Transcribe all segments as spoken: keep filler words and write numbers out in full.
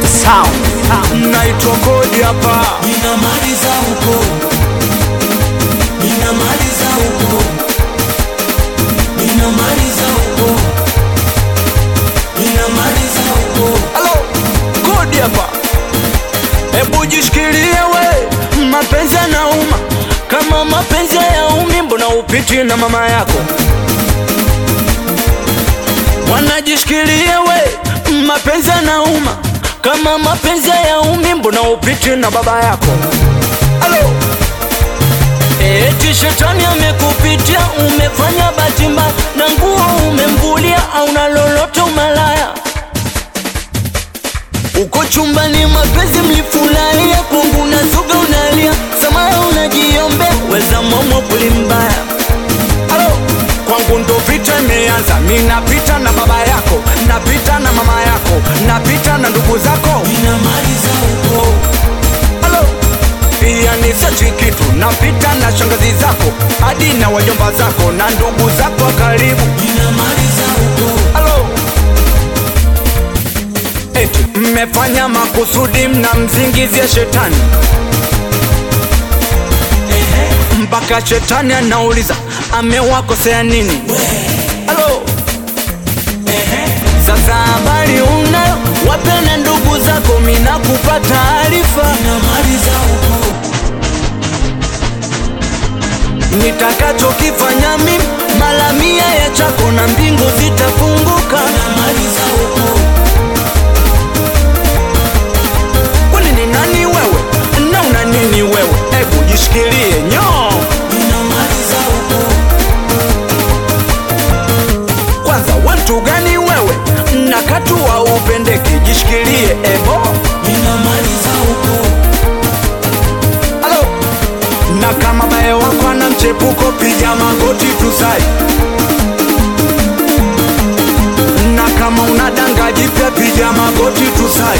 Sound naitwa Kodi hapa. Ninamaliza huko, ninamaliza huko, ninamaliza huko, ninamaliza huko. Hello, Kodi hapa. Ebu jishikilie we, mapenzi yanauma. Kama mapenzi hayaumi, mbona upiti na mama yako? Wanajishikilie we, mapenzi yanauma. Kama mapenzi hayaumi, mbona upiti na baba yako? Hello. Eti shetani amekupitia, umefanya bahati mbaya, na nguo umemvulia, au na lolote umalaya. Uko chumbani mapenzi mlifurahia, kwangu nazuga unalia, samaya unajiombe, weza momo puli mbaya. Hello. Kwangu ndo vita imeanza, mimi napita na baba yako, napita na mama yako, napita na ndugu zako. Ninamaliza huko. Hello. Pia ni sachi kitu, napita na shangazi zako, hadi na wajomba zako, na ndugu zako karibu. Ninamaliza huko. Hello. Eti mmefanya makusudi, mnamzingizia shetani, mpaka shetani anauliza amewakosea nini? Hello. Sasa habari unayo, wape na ndugu zako, mimi nakupa taarifa. Ninamaliza huko. Nitakachokifanya mimi mara mia ya chako, na mbingu zitafunguka. Ninamaliza huko. Kwani ni nani wewe? Na una nini wewe? Ebu jishikilie nyo. Ninamaliza huko. Kwanza watu gani wewe? Na katu wa upendeki, jishikilie ebo. Ninamaliza huko. Hello. Na kama bae wako ana mchepuko, piga magoti tusai. Na kama unadanga jipya, piga magoti tusai.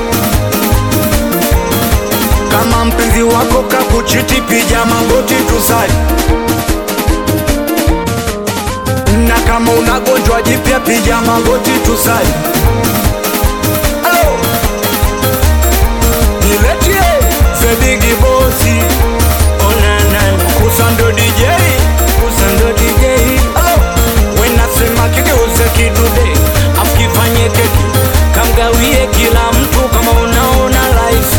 Kama mpenzi wako kakuchiti, piga magoti tusai. Na kama unagonjwa jipya, piga magoti tusai. Hello. Niletie Zedigi Bosi. Oh na na na. Kusando D J, Kusando D J. Hello. Wena sema kigeuze kidude, afkifanye keki, kamgawie kila mtu kama unaona live.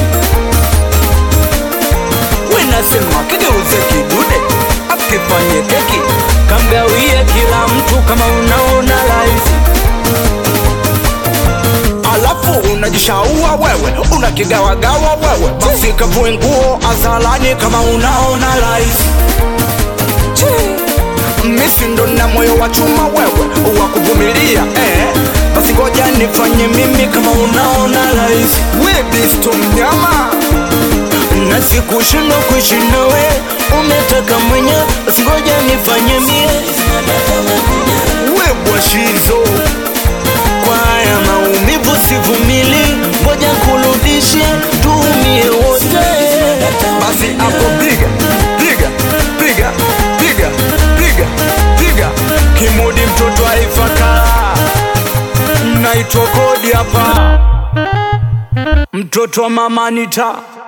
Wena sema kigeuze kidude, afkifanye keki, kamgawie kila mtu kama unaona live. Alafu unajishaua wewe, unakigawagawa wewe, basi kavue nguo azalani kama unaona live. Misi ndo na moyo wa chuma wewe, wa kuvumilia eh. Basi ngoja nifanye mimi kama unaona live. We bisto mnyama, na sikushinda kuishi nawe, umetaka mwenye, basi ngoja nifanye mie. We bwashizo, kwa haya maumivu sivumili, ngoja kurudishe tumie wote. Basi hapo piga, piga, piga, piga, piga, piga Kimudi mtoto wa Ifakara. Naitwa Kodi hapa, mtoto wa Mama Anita.